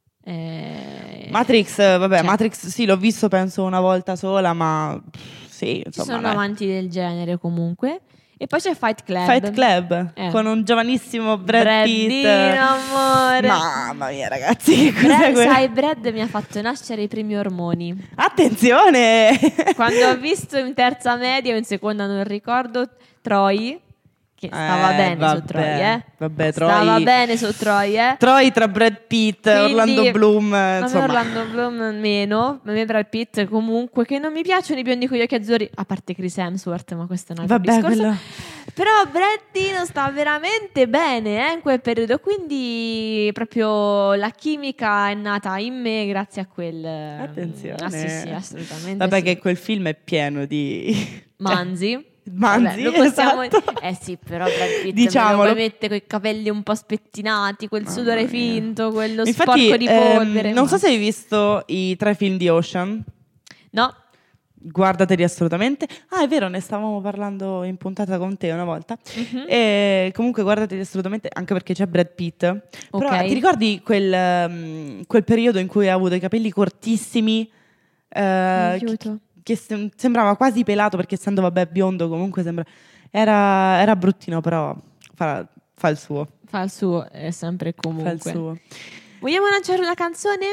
Eh, Matrix, vabbè, cioè, Matrix sì, l'ho visto penso una volta sola, ma pff, sì, ci insomma, sono dai. amanti del genere comunque. E poi c'è Fight Club. Fight Club Eh. con un giovanissimo Brad Pitt. Braddino, amore. Mamma mia, ragazzi, che cos'è Brad, quello? sai, Brad mi ha fatto nascere i primi ormoni. Attenzione! Quando ho visto in terza media o in seconda, non ricordo, Troy, che stava Eh, bene vabbè, su Troy, eh. vabbè, Stava Troy- bene su Troy, eh. Troy tra Brad Pitt, Quindi, Orlando Bloom, a me insomma. Orlando Bloom meno, a me Brad Pitt comunque, che non mi piacciono i biondi con gli occhi azzurri, a parte Chris Hemsworth, ma questo è un altro Vabbè, discorso. quello- Però Braddino sta veramente bene eh, in quel periodo, quindi proprio la chimica è nata in me grazie a quel... Attenzione. Ah sì, sì, assolutamente Vabbè, sì. che quel film è pieno di Manzi. Manzi, Vabbè, lo possiamo... esatto. Eh sì, però Brad Pitt Diciamolo. me lo mette con i capelli un po' spettinati, quel Mamma sudore mia. finto, quello Infatti, sporco di ehm, polvere. non ma- so se hai visto i tre film di Ocean. No, Guardateli assolutamente. Ah, è vero, ne stavamo parlando in puntata con te una volta. Mhm. E comunque guardateli assolutamente, anche perché c'è Brad Pitt. Però Ok. ti ricordi quel, ehm, quel periodo in cui ha avuto i capelli cortissimi? eh, Aiuto. che, che sem- sembrava quasi pelato, perché essendo vabbè biondo comunque sembra... Era, era bruttino, però fa, fa il suo. Fa il suo, è sempre e Fa il comunque. suo. Vogliamo lanciare una canzone?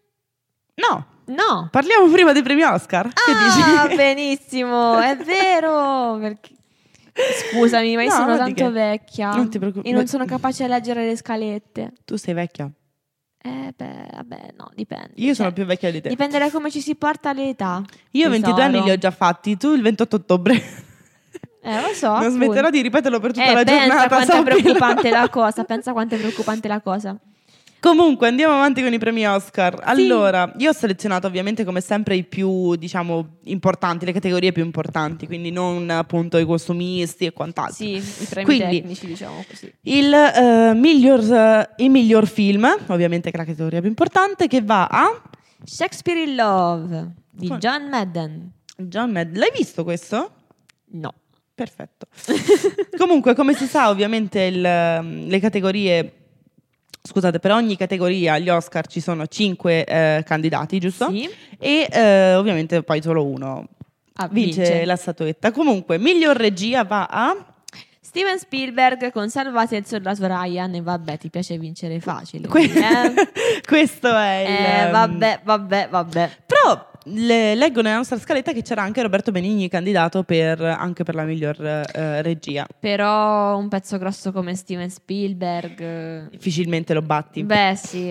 No, No. parliamo prima dei premi Oscar. Che Ah, dici? benissimo, è vero. perché- Scusami, ma io No, sono no, di tanto che? vecchia Non ti preoccupare. e non sono capace a leggere le scalette. Tu sei vecchia. Eh beh, vabbè, no, dipende. Io Cioè, sono più vecchia di te. dipende da come ci si porta all'età. Io ventidue anni li ho già fatti, tu il ventotto ottobre. Eh, lo so. non appunto. smetterò di ripeterlo per tutta Eh, la pensa giornata. quanto è sappilo. preoccupante la cosa. Pensa quanto è preoccupante la cosa. Comunque andiamo avanti con i premi Oscar. Allora, io ho selezionato ovviamente come sempre i più, diciamo, importanti, le categorie più importanti, quindi non appunto i costumisti e quant'altro. Sì, i premi Quindi, tecnici, diciamo così. Il, eh, miglior, eh, il miglior film, ovviamente che è la categoria più importante, che va a Shakespeare in Love di Con- John Madden. John Madden. L'hai visto questo? No. Perfetto. Comunque, come si sa, ovviamente il, ehm, le categorie... Scusate, per ogni categoria agli Oscar ci sono cinque eh, candidati, giusto? Sì. E eh, ovviamente poi solo uno Ah, vince, vince. la statuetta. Comunque, miglior regia va a... Steven Spielberg con Salvate il soldato Ryan. E vabbè, ti piace vincere facile. Que- quindi, eh? Questo è il... Eh, ehm, vabbè, vabbè, vabbè. Però le- leggo nella nostra scaletta che c'era anche Roberto Benigni candidato per, anche per la miglior eh, regia. Però un pezzo grosso come Steven Spielberg. eh, Difficilmente lo batti. Beh, sì.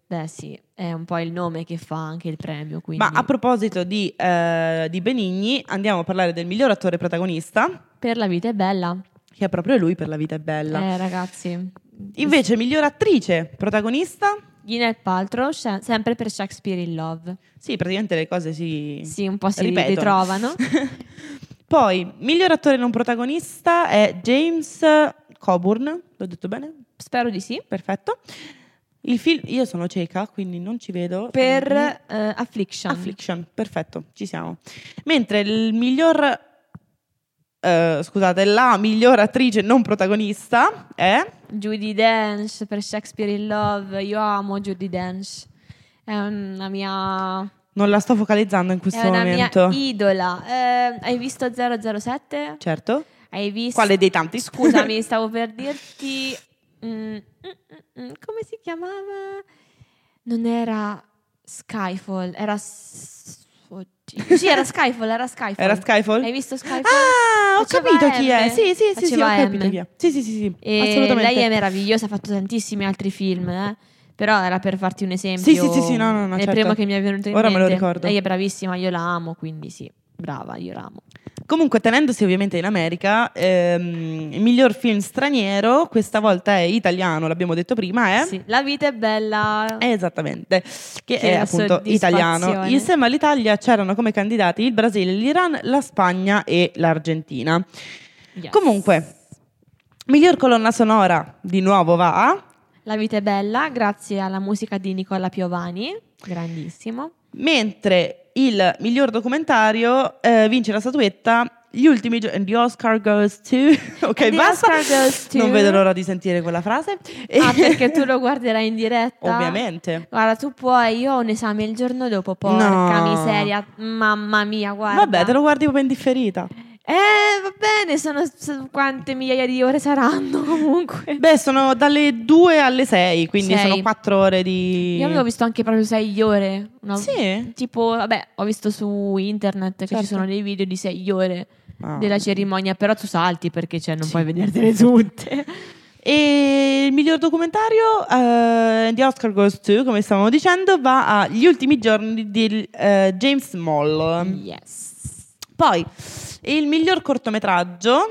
Beh sì, è un po' il nome che fa anche il premio, quindi... Ma a proposito di, eh, di Benigni, andiamo a parlare del miglior attore protagonista, Per la vita è bella. che è proprio lui, Per la vita è bella. Eh ragazzi. Invece, miglior attrice protagonista, Gwyneth Paltrow, sce- sempre per Shakespeare in Love. sì, praticamente le cose si, Sì, un po' si ripetono. ritrovano. Poi, miglior attore non protagonista è James Coburn, l'ho detto bene? Spero di sì. Perfetto. Il film, io sono cieca, quindi non ci vedo. Per Quindi- eh, Affliction. Affliction, perfetto, ci siamo. Mentre il miglior, eh, scusate, la miglior attrice non protagonista è Judi Dench per Shakespeare in Love. Io amo Judi Dench. È una mia... non la sto focalizzando in questo È una momento. mia idola. Eh, hai visto zero zero sette? Certo. Hai visto... Quale dei tanti? Scusami, stavo per dirti... mm, mm, mm, mm, come si chiamava? Non era Skyfall, era... s- oddio. Sì, era Skyfall, era Skyfall. Era Skyfall? Hai visto Skyfall? Ah, ho Faceva capito chi è. M. Sì, sì, sì, sì, ho Faceva capito M. chi è. Sì, sì, sì, sì, E assolutamente. lei è meravigliosa, ha fatto tantissimi altri film, eh. Però era per farti un esempio. Sì, sì, sì, sì, no, no, no, È il certo. primo che mi è venuto in Ora me mente. lo ricordo. Lei è bravissima, io la amo, quindi sì, brava, io la amo. Comunque, tenendosi ovviamente in America, ehm, il miglior film straniero, questa volta è italiano, l'abbiamo detto prima, è... Sì, la vita è bella. Eh, Esattamente, che, Che è appunto italiano. soddisfazione. Insieme all'Italia c'erano come candidati il Brasile, l'Iran, la Spagna e l'Argentina. Yes. Comunque, miglior colonna sonora di nuovo va a... La vita è bella, grazie alla musica di Nicola Piovani, grandissimo. Mentre il miglior documentario eh, vince la statuetta Gli ultimi giorni, The Oscar goes to... ok, The basta. Oscar goes to- Non vedo l'ora di sentire quella frase. Ah, perché tu lo guarderai in diretta? Ovviamente. Guarda, tu puoi, io ho un esame il giorno dopo, porca No. miseria, mamma mia, guarda. Vabbè, te lo guardi proprio in differita. Eh, va bene, sono, sono- quante migliaia di ore saranno comunque. Beh, sono dalle due alle sei, quindi Sei. sono quattro ore di... Io avevo visto anche proprio sei ore. no? Sì? Tipo, vabbè, ho visto su internet che Certo. ci sono dei video di sei ore Ah. della cerimonia, però tu salti perché cioè, non puoi vedertele tutte. E il miglior documentario, eh, The Oscar Goes To, come stavamo dicendo, va a Gli ultimi giorni di eh, James Moll. Yes. Poi, il miglior cortometraggio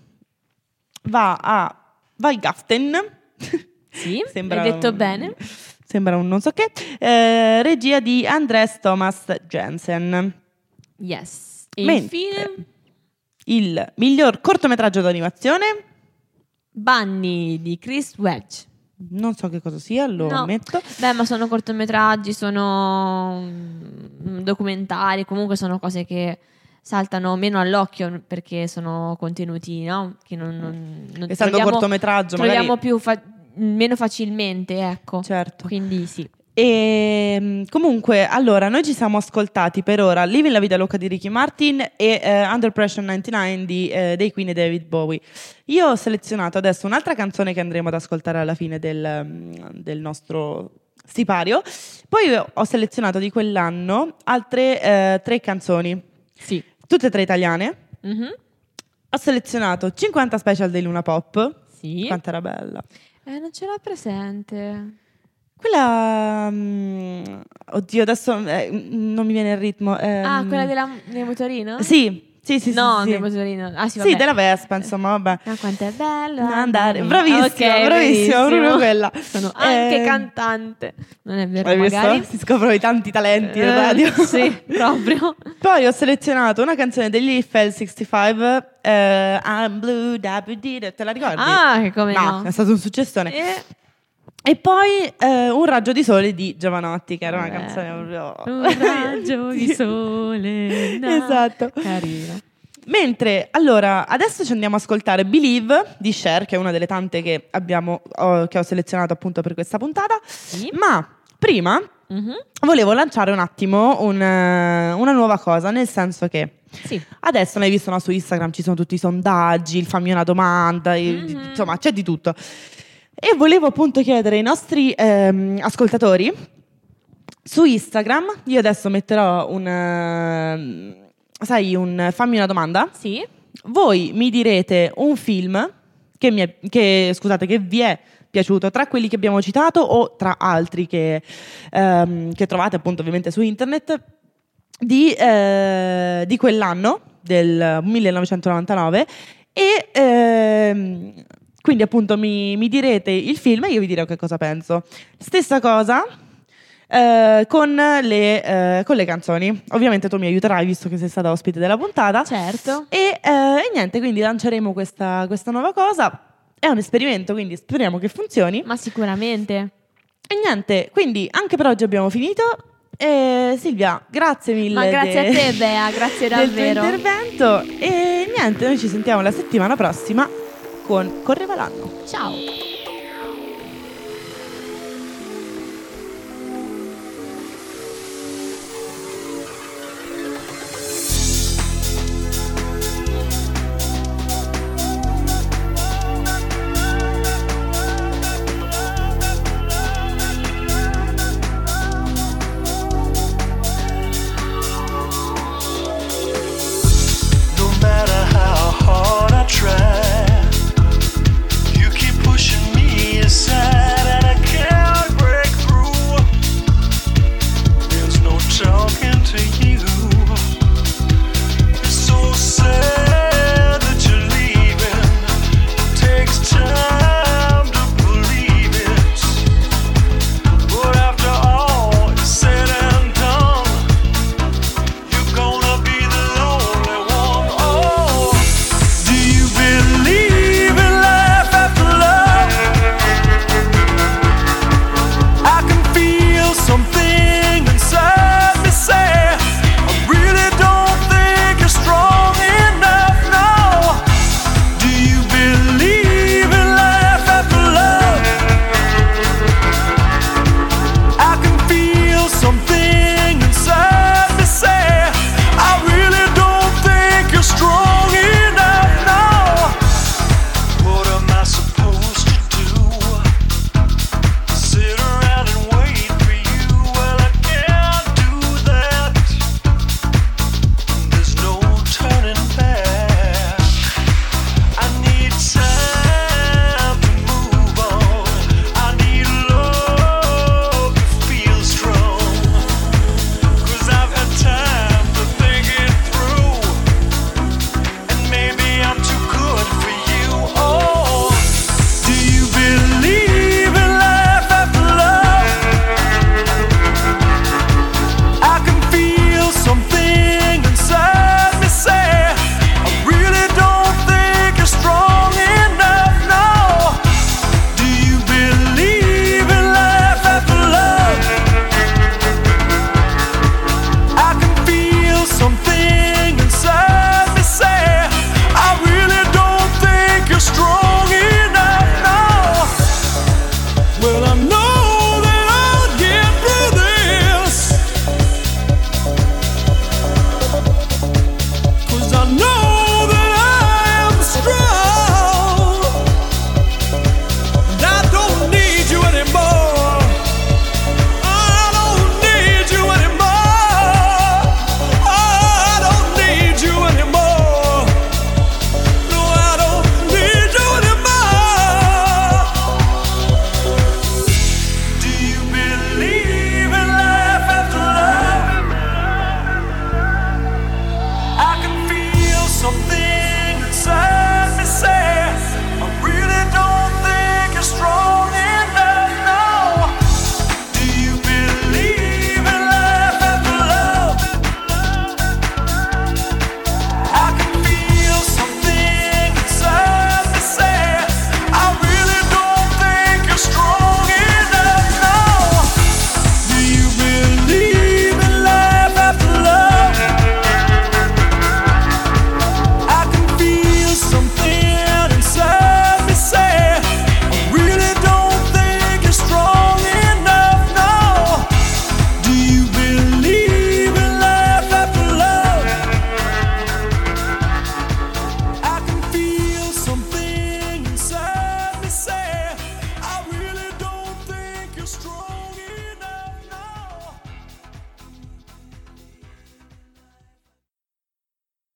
va a Valgaften. Sì, Sembra hai detto un- bene. Sembra un non so che. Eh, regia di Andres Thomas Jensen. Yes. E Mentre infine, il miglior cortometraggio d'animazione, Bunny di Chris Wedge. non so che cosa sia, lo No. ammetto. Beh, ma sono cortometraggi, sono mm, documentari, comunque sono cose che saltano meno all'occhio perché sono contenuti, no? Che non, non, non Essendo troviamo- cortometraggio, troviamo magari... più fa- meno facilmente, ecco. Certo. Quindi sì. E mh, comunque, allora, noi ci siamo ascoltati per ora Living la vita loca di Ricky Martin e eh, Under Pressure novantanove di, eh, dei Queen e David Bowie. Io ho selezionato adesso un'altra canzone che andremo ad ascoltare alla fine del, mh, del nostro sipario. Poi ho selezionato di quell'anno altre eh, tre canzoni, Sì. tutte e tre italiane. Mhm. Ho selezionato cinquanta special dei Luna Pop. Sì. Quanto era bella. Eh, non ce l'ho presente. Quella... mm, oddio, adesso eh, non mi viene il ritmo. Ah, ehm, quella della, del motorino? Sì, sì, sì. No, sì, del sì. motorino. Ah, sì, vabbè. Sì, della Vespa, insomma, vabbè. Ah, quanto è bello Andare. andare. Bravissima, Ok, bravissima, proprio quella. Sono anche Eh, cantate. Non è vero, Hai visto? magari. Si scoprono i tanti talenti in Eh, radio. sì, proprio. Poi ho selezionato una canzone degli Eiffel sessantacinque, eh, I'm Blue, W D, te la ricordi? Ah, che come no. È stato un successone. E... E poi eh, Un raggio di sole di Giovanotti, che era una Vabbè. canzone proprio... Un raggio di sole. no. Esatto. Carina. Mentre, allora, adesso ci andiamo a ascoltare Believe di Cher, che è una delle tante che abbiamo, ho- che ho selezionato appunto per questa puntata. Sì. Ma prima Mhm. volevo lanciare un attimo un, eh, una nuova cosa, nel senso che Sì. adesso ne hai visto, no, su Instagram ci sono tutti i sondaggi, il fammi una domanda, il- Mhm. insomma c'è di tutto. E volevo appunto chiedere ai nostri ehm, ascoltatori su Instagram, io adesso metterò un, ehm, sai, un fammi una domanda. Sì. Voi mi direte un film che, mi è- che, scusate, che vi è piaciuto, tra quelli che abbiamo citato o tra altri che, ehm, che trovate appunto ovviamente su internet, di, eh, di quell'anno, del millenovecentonovantanove, e ehm, quindi appunto mi, mi direte il film e io vi dirò che cosa penso. Stessa cosa eh, con, le, eh, con le canzoni. Ovviamente tu mi aiuterai visto che sei stata ospite della puntata. Certo. E, eh, e niente, quindi lanceremo questa, questa nuova cosa. È un esperimento, quindi speriamo che funzioni. Ma sicuramente. E niente, quindi anche per oggi abbiamo finito. E Silvia, grazie mille. Ma grazie de- a te, Bea, grazie del tuo davvero. intervento. E niente, noi ci sentiamo la settimana prossima con Correva l'anno. Ciao.